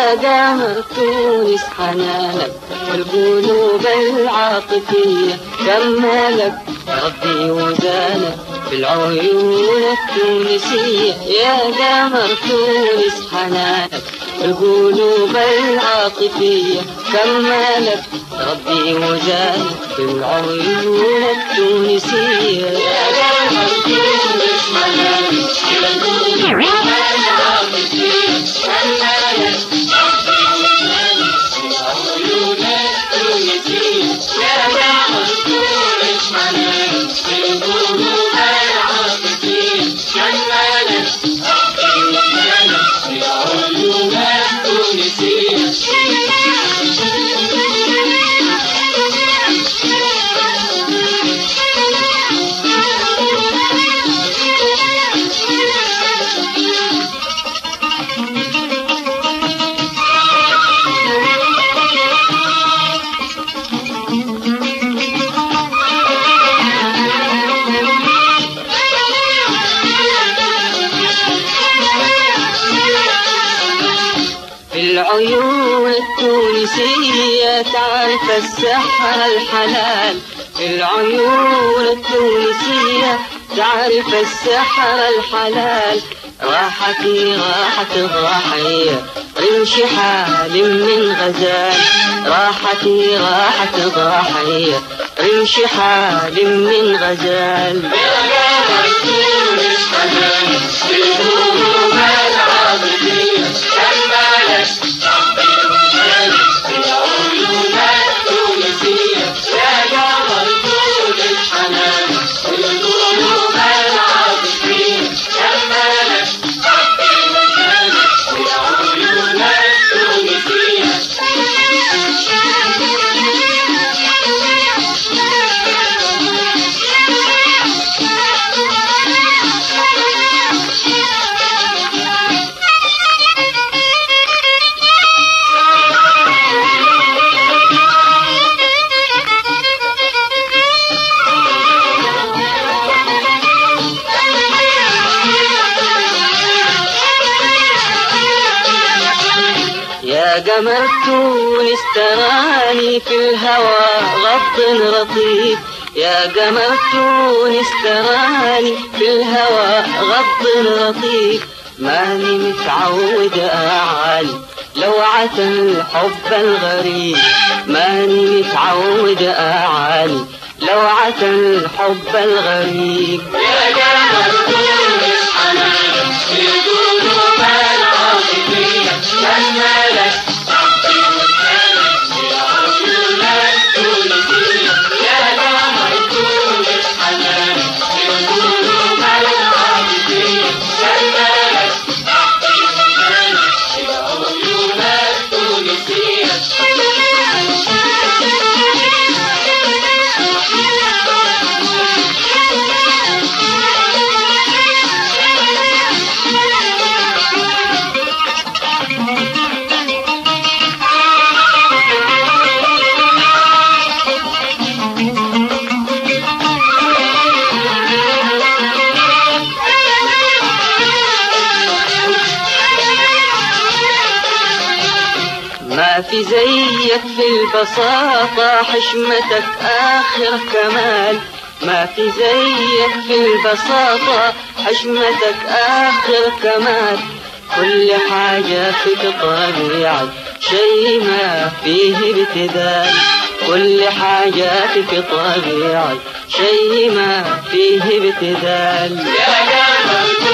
يا قمر تونس حنانك والقلوب العاطفية كملك ربي وزانك بالعيون التونسية. يا قمر تونس حنانك القلوب العاطفية كملك ربي وزانك بالعيون التونسية. يا قمر تونس حنانك القلوب العاطفية كملك ربي وزانك بالعيون التونسية. يا قمر تونس حنانك القلوب العاطفية كملك ربي وزانك بالعيون التونسية. العيون التونسية تعرف السحر الحلال. العيون التونسية تعرف السحر الحلال. راحتي راحة الضحية رمش حال من غزال. راحتي راحة الضحية رمش حال من غزال. يا قمر تونس حنانك القلوب العاطفية كملك ربي وزانك بالعيون التونسية. يا قمر تونس حنانك القلوب العاطفية كملك ربي وزانك بالعيون التونسية. يا قمر تونس تراني في الهوى غض رطيب. يا قمر تونس تراني في الهوى غض رطيب. ماني متعود أعاني لوعة الحب الغريب. ماني متعود أعاني لوعة الحب الغريب. يا قمر تونس حنانك القلوب العاطفية كملك ربي وزانك بالعيون التونسية. يا قمر تونس حنانك القلوب العاطفية كملك ربي وزانك بالعيون التونسية. ما في زيك في البساطة حشمتك آخر كمال. ما في زيك في البساطة حشمتك آخر كمال. كل حاجة فيك طبيعي شيء ما فيه ابتذال. كل حاجة فيك طبيعي شيء ما فيه ابتذال. يا قمر